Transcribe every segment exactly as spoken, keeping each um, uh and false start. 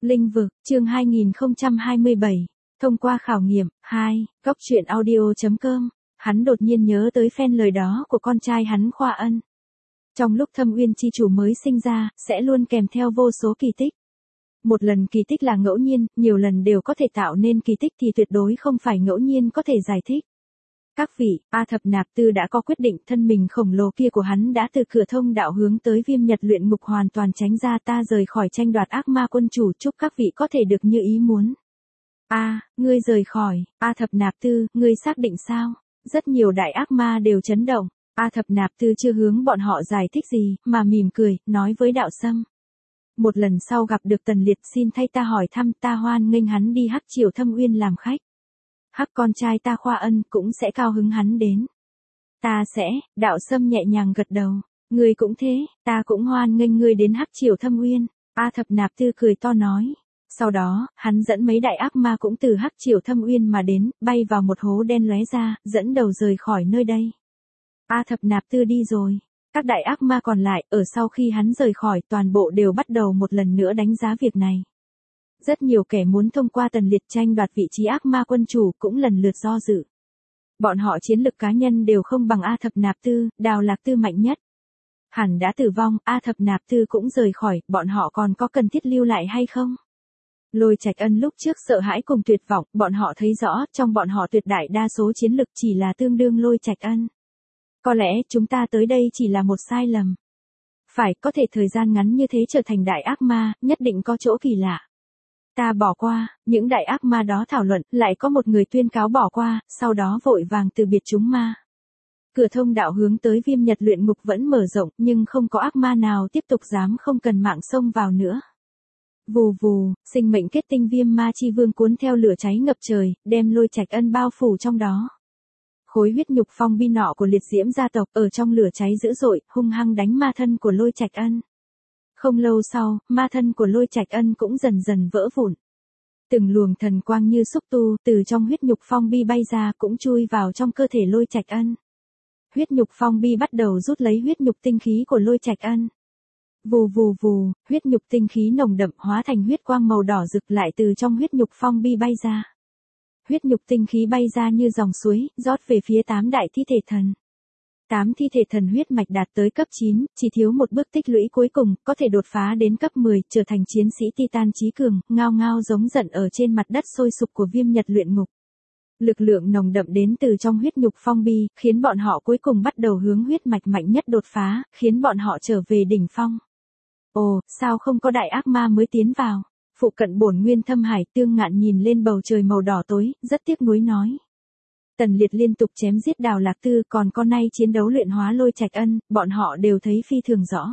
Linh vực, chương hai nghìn không trăm hai mươi bảy. Thông qua khảo nghiệm, hai, góc truyện audio chấm com, hắn đột nhiên nhớ tới phen lời đó của con trai hắn Khoa Ân. Trong lúc Thâm Uyên chi chủ mới sinh ra, sẽ luôn kèm theo vô số kỳ tích. Một lần kỳ tích là ngẫu nhiên, nhiều lần đều có thể tạo nên kỳ tích thì tuyệt đối không phải ngẫu nhiên có thể giải thích. Các vị, A Thập Nạp Tư đã có quyết định, thân mình khổng lồ kia của hắn đã từ cửa thông đạo hướng tới Viêm Nhật luyện ngục hoàn toàn tránh ra, ta rời khỏi tranh đoạt ác ma quân chủ, chúc các vị có thể được như ý muốn. A, ngươi rời khỏi, A Thập Nạp Tư, ngươi xác định sao? Rất nhiều đại ác ma đều chấn động, A Thập Nạp Tư chưa hướng bọn họ giải thích gì, mà mỉm cười, nói với Đạo Sâm. Một lần sau gặp được Tần Liệt, xin thay ta hỏi thăm, ta hoan nghênh hắn đi Hắc Triều Thâm Uyên làm khách. Hắc con trai ta Khoa Ân cũng sẽ cao hứng hắn đến. Ta sẽ, Đạo Sâm nhẹ nhàng gật đầu. Ngươi cũng thế, ta cũng hoan nghênh ngươi đến Hắc Triều Thâm Uyên. A Thập Nạp Tư cười to nói. Sau đó, hắn dẫn mấy đại ác ma cũng từ Hắc Triều Thâm Uyên mà đến, bay vào một hố đen lóe ra, dẫn đầu rời khỏi nơi đây. A Thập Nạp Tư đi rồi. Các đại ác ma còn lại, ở sau khi hắn rời khỏi, toàn bộ đều bắt đầu một lần nữa đánh giá việc này. Rất nhiều kẻ muốn thông qua Tần Liệt tranh đoạt vị trí ác ma quân chủ cũng lần lượt do dự. Bọn họ chiến lực cá nhân đều không bằng A Thập Nạp Tư, Đào Lạc Tư mạnh nhất. Hẳn đã tử vong, A Thập Nạp Tư cũng rời khỏi, bọn họ còn có cần thiết lưu lại hay không? Lôi Trạch Ân lúc trước sợ hãi cùng tuyệt vọng, bọn họ thấy rõ, trong bọn họ tuyệt đại đa số chiến lực chỉ là tương đương Lôi Trạch Ân. Có lẽ chúng ta tới đây chỉ là một sai lầm. Phải, có thể thời gian ngắn như thế trở thành đại ác ma, nhất định có chỗ kỳ lạ. Ta bỏ qua, những đại ác ma đó thảo luận, lại có một người tuyên cáo bỏ qua, sau đó vội vàng từ biệt chúng ma. Cửa thông đạo hướng tới Viêm Nhật luyện ngục vẫn mở rộng, nhưng không có ác ma nào tiếp tục dám không cần mạng xông vào nữa. Vù vù, sinh mệnh kết tinh Viêm Ma Chi Vương cuốn theo lửa cháy ngập trời, đem Lôi Trạch Ân bao phủ trong đó. Khối huyết nhục phong bi nọ của liệt diễm gia tộc ở trong lửa cháy dữ dội, hung hăng đánh ma thân của Lôi Trạch Ân. Không lâu sau, ma thân của Lôi Trạch Ân cũng dần dần vỡ vụn. Từng luồng thần quang như xúc tu từ trong huyết nhục phong bi bay ra cũng chui vào trong cơ thể Lôi Trạch Ân. Huyết nhục phong bi bắt đầu rút lấy huyết nhục tinh khí của Lôi Trạch Ân. Vù vù vù, huyết nhục tinh khí nồng đậm hóa thành huyết quang màu đỏ rực lại từ trong huyết nhục phong bi bay ra. Huyết nhục tinh khí bay ra như dòng suối, rót về phía tám đại thi thể thần. Tám thi thể thần huyết mạch đạt tới cấp chín, chỉ thiếu một bước tích lũy cuối cùng, có thể đột phá đến cấp mười, trở thành chiến sĩ Titan chí cường, ngao ngao giống giận ở trên mặt đất sôi sục của Viêm Nhật luyện ngục. Lực lượng nồng đậm đến từ trong huyết nhục phong bi, khiến bọn họ cuối cùng bắt đầu hướng huyết mạch mạnh nhất đột phá, khiến bọn họ trở về đỉnh phong. Ồ, sao không có đại ác ma mới tiến vào? Phụ cận bổn nguyên thâm hải Tương Ngạn nhìn lên bầu trời màu đỏ tối, rất tiếc nuối nói. Tần Liệt liên tục chém giết Đào Lạc Tư, còn con nay chiến đấu luyện hóa Lôi Trạch Ân, bọn họ đều thấy phi thường rõ.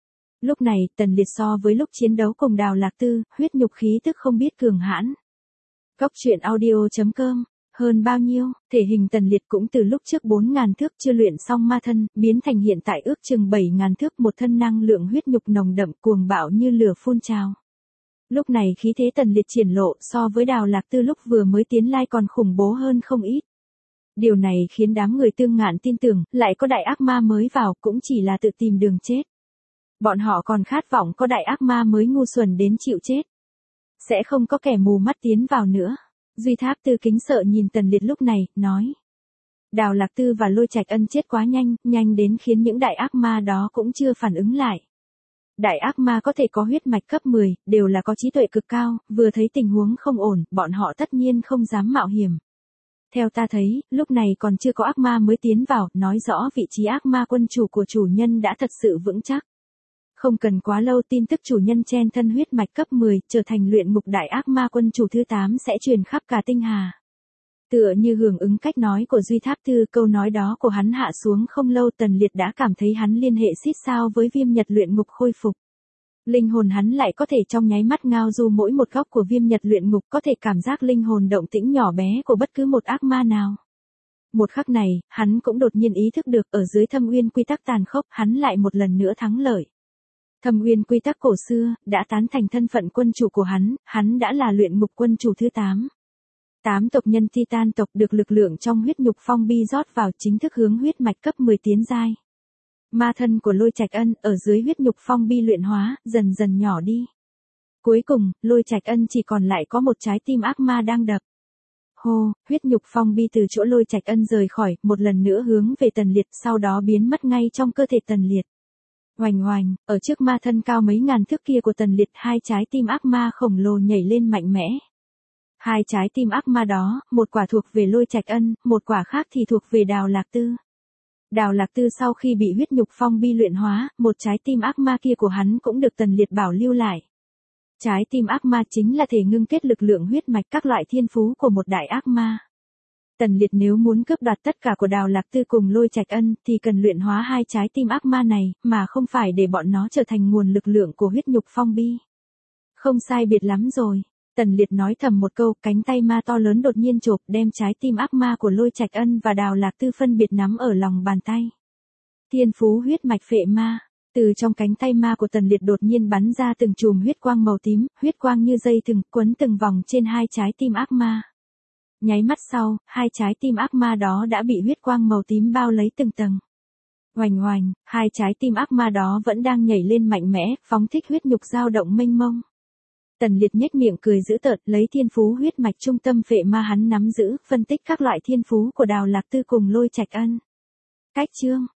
Lúc này, Tần Liệt so với lúc chiến đấu cùng Đào Lạc Tư, huyết nhục khí tức không biết cường hãn. Góc truyện audio chấm com, hơn bao nhiêu, thể hình Tần Liệt cũng từ lúc trước bốn ngàn thước chưa luyện xong ma thân, biến thành hiện tại ước chừng bảy ngàn thước, một thân năng lượng huyết nhục nồng đậm cuồng bạo như lửa phun trào. Lúc này khí thế Tần Liệt triển lộ so với Đào Lạc Tư lúc vừa mới tiến lai còn khủng bố hơn không ít. Điều này khiến đám người Tương Ngạn tin tưởng, lại có đại ác ma mới vào cũng chỉ là tự tìm đường chết. Bọn họ còn khát vọng có đại ác ma mới ngu xuẩn đến chịu chết. Sẽ không có kẻ mù mắt tiến vào nữa. Duy Tháp Tư kính sợ nhìn Tần Liệt lúc này, nói. Đào Lạc Tư và Lôi Trạch Ân chết quá nhanh, nhanh đến khiến những đại ác ma đó cũng chưa phản ứng lại. Đại ác ma có thể có huyết mạch cấp mười, đều là có trí tuệ cực cao, vừa thấy tình huống không ổn, bọn họ tất nhiên không dám mạo hiểm. Theo ta thấy, lúc này còn chưa có ác ma mới tiến vào, nói rõ vị trí ác ma quân chủ của chủ nhân đã thật sự vững chắc. Không cần quá lâu tin tức chủ nhân chen thân huyết mạch cấp mười, trở thành luyện ngục đại ác ma quân chủ thứ tám sẽ truyền khắp cả tinh hà. Tựa như hưởng ứng cách nói của Duy Tháp Tư, câu nói đó của hắn hạ xuống không lâu, Tần Liệt đã cảm thấy hắn liên hệ xít sao với Viêm Nhật luyện ngục khôi phục. Linh hồn hắn lại có thể trong nháy mắt ngao du mỗi một góc của Viêm Nhật luyện ngục, có thể cảm giác linh hồn động tĩnh nhỏ bé của bất cứ một ác ma nào. Một khắc này, hắn cũng đột nhiên ý thức được ở dưới Thâm Uyên quy tắc tàn khốc, hắn lại một lần nữa thắng lợi. Thâm Uyên quy tắc cổ xưa, đã tán thành thân phận quân chủ của hắn, hắn đã là luyện ngục quân chủ thứ tám. Tám tộc nhân Titan tộc được lực lượng trong huyết nhục phong bi rót vào, chính thức hướng huyết mạch cấp mười tiến giai. Ma thân của Lôi Trạch Ân ở dưới huyết nhục phong bi luyện hóa, dần dần nhỏ đi. Cuối cùng, Lôi Trạch Ân chỉ còn lại có một trái tim ác ma đang đập. Hô, huyết nhục phong bi từ chỗ Lôi Trạch Ân rời khỏi, một lần nữa hướng về Tần Liệt, sau đó biến mất ngay trong cơ thể Tần Liệt. Oành oành, ở trước ma thân cao mấy ngàn thước kia của Tần Liệt, hai trái tim ác ma khổng lồ nhảy lên mạnh mẽ. Hai trái tim ác ma đó, một quả thuộc về Lôi Trạch Ân, một quả khác thì thuộc về Đào Lạc Tư. Đào Lạc Tư sau khi bị huyết nhục phong bi luyện hóa, một trái tim ác ma kia của hắn cũng được Tần Liệt bảo lưu lại. Trái tim ác ma chính là thể ngưng kết lực lượng huyết mạch các loại thiên phú của một đại ác ma. Tần Liệt nếu muốn cướp đoạt tất cả của Đào Lạc Tư cùng Lôi Trạch Ân thì cần luyện hóa hai trái tim ác ma này, mà không phải để bọn nó trở thành nguồn lực lượng của huyết nhục phong bi. Không sai biệt lắm rồi. Tần Liệt nói thầm một câu, cánh tay ma to lớn đột nhiên chộp đem trái tim ác ma của Lôi Trạch Ân và Đào Lạc Tư phân biệt nắm ở lòng bàn tay. Thiên phú huyết mạch phệ ma. Từ trong cánh tay ma của Tần Liệt đột nhiên bắn ra từng chùm huyết quang màu tím, huyết quang như dây thừng quấn từng vòng trên hai trái tim ác ma. Nháy mắt sau, hai trái tim ác ma đó đã bị huyết quang màu tím bao lấy từng tầng. Oành oành, hai trái tim ác ma đó vẫn đang nhảy lên mạnh mẽ, phóng thích huyết nhục dao động mênh mông. Tần Liệt nhếch miệng cười dữ tợn, lấy thiên phú huyết mạch trung tâm phệ ma hắn nắm giữ, phân tích các loại thiên phú của Đào Lạc Tư cùng Lôi Trạch Ân. Cách chương